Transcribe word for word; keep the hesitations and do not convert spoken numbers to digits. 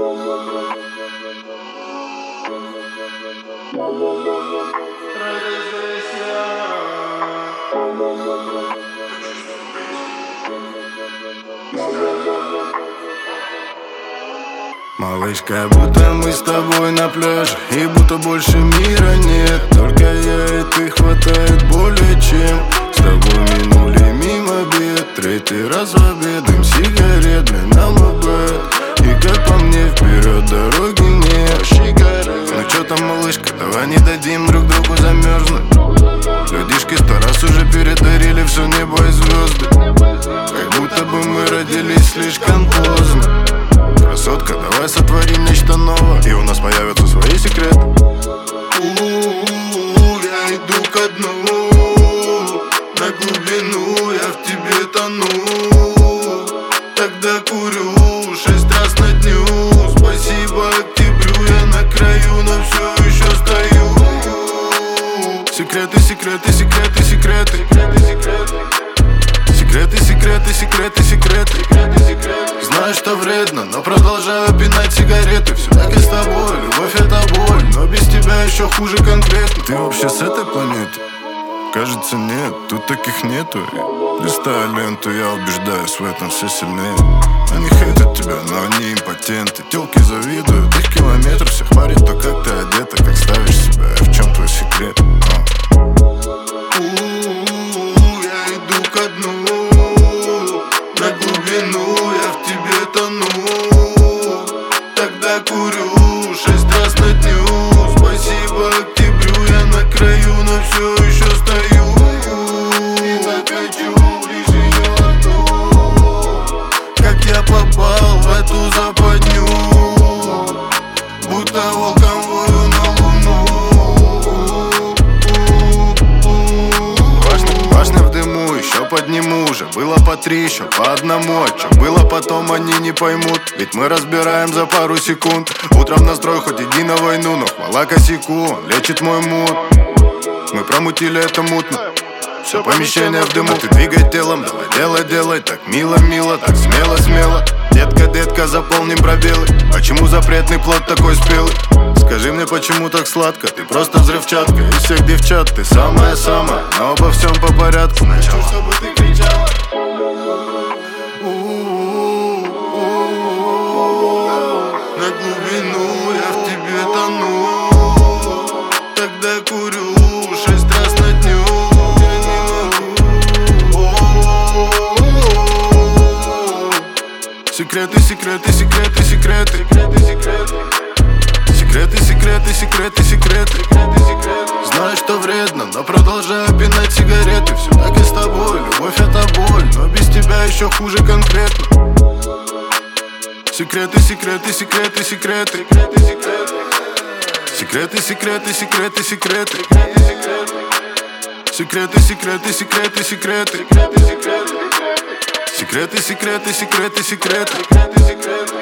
Малышка, будто мы с тобой на пляже, и будто больше мира нет. Только я и ты, хватает более чем. С тобой минули мимо бед, третий раз в обед, дым сигарет, блин, нам обед. И как по мне, вперед дороги нет. Ну чё там, малышка, давай не дадим друг другу замерзнуть. Людишки сто раз уже передарили все небо и звезды. Как будто бы мы родились слишком поздно. Красотка, давай сотворим нечто новое, и у нас появятся свои секреты. У-у-у, я иду ко дну, на глубину я в тебе тону. Тогда курю шесть раз на дню. Спасибо октябрю, я на краю, но все еще стою. Секреты, секреты, секреты, секреты. Секреты, секреты, секреты, секреты. Знаю, что вредно, но продолжаю пинать сигареты. Все так и с тобой, любовь это боль, но без тебя еще хуже конкретно. Ты вообще с этой планеты? Кажется, нет, тут таких нету. Листая ленту, я убеждаюсь в этом все сильнее. Они хейтят тебя, но они импотенты. Телки завидуют, их километр всех парит то, как ты одета, как ставишь себя. В чем твой секрет? А. У-у-у, я иду ко дну, на глубину я в тебе тону. Тогда курю шесть раз на дню. Спасибо октябрю, я на краю, но все еще стою. И захочу лишь ее одну. Как я попал в эту западню, будто волком вою на луну. Башня в дыму, еще подниму уже. Было по три, еще по одному. А что было потом, они не поймут. Ведь мы разбираем за пару секунд. Утром настрой, хоть иди на войну, но хвала косяку, он лечит мой мут. Мы промутили это мутно, все помещение в дыму. Ты двигай телом, давай делай, делай. Так мило, мило, так смело, смело. Детка, детка, заполним пробелы. Почему запретный плод такой спелый? Скажи мне, почему так сладко? Ты просто взрывчатка из всех девчат. Ты самая-самая, но обо всем по порядку. Сначала, чтобы ты кричала. На глубину я в тебе тону. Тогда курю шесть раз на дню. Секреты, секреты, секреты, секреты. Секреты, секреты, секреты, секреты. Знаю, что вредно, но продолжаю пинать сигареты. Все так и с тобой, любовь это боль, но без тебя еще хуже конкретно. Секреты, секреты, секреты, секреты. Секреты, секреты, секреты, секреты. Секреты, секреты, секреты, секреты. Секреты, секреты, секреты, секреты.